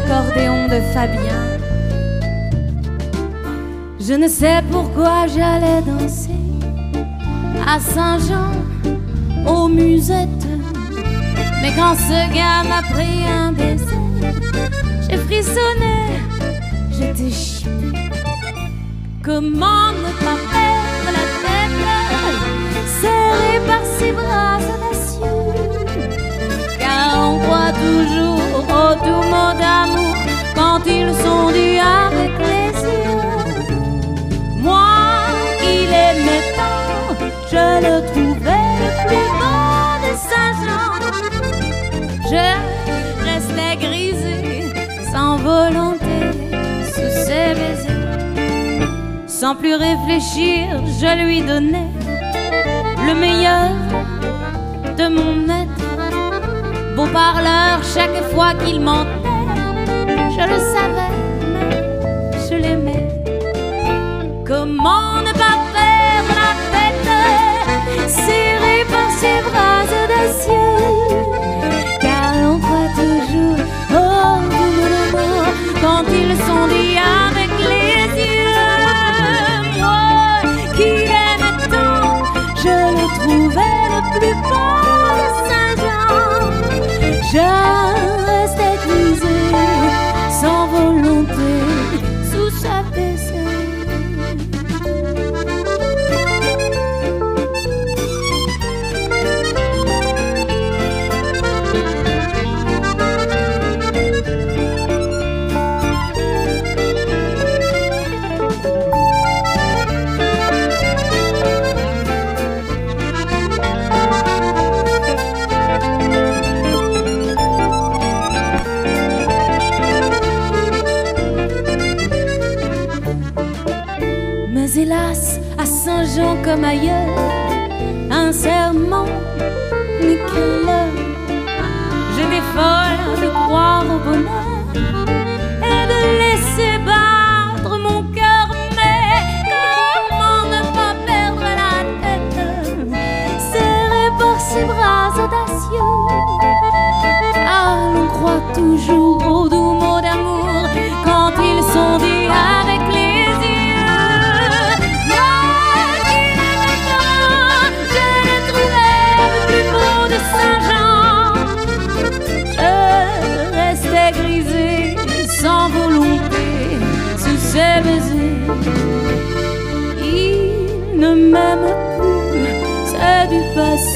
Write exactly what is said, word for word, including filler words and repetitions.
l'accordéon de Fabien. Je ne sais pourquoi j'allais danser à Saint-Jean, aux musettes. Mais quand ce gars m'a pris un baiser, j'ai frissonné, j'étais chipée. Comment ne pas perdre la tête, serré par ses bras audacieux? Car on croit toujours aux doux mots d'amour quand ils sont dits avec les yeux. Moi qui l'aimais tant, je le trouvais le plus beau de Saint-Jean. Je restais grisée, sans volonté, sous ses baisers. Sans plus réfléchir, je lui donnais le meilleur de mon être. Beau parleur, chaque fois qu'il mentait, je le savais, mais je l'aimais. Comment ne pas perdre la tête, serré par ses bras audacieux? Car l'on croit toujours aux doux mots d'amour quand ils sont dits avec les yeux. Moi qui l'aimais tant, je le trouvais le plus beau de Saint-Jean. Je restais grisée, sans volonté, sous sa baiser. Hélas, à Saint-Jean comme ailleurs, un serment n'est quelle heure. J'étais folle de croire au bonheur et de laisser battre mon cœur. Mais comment ne pas perdre la tête, serré par ses bras audacieux? Ah, l'on croit toujours aux doux mots d'amour quand ils sont dits avec les Saint-Jean. Je restais grisée, sans volonté, sous ses baisers. Il ne m'aime plus, c'est du passé.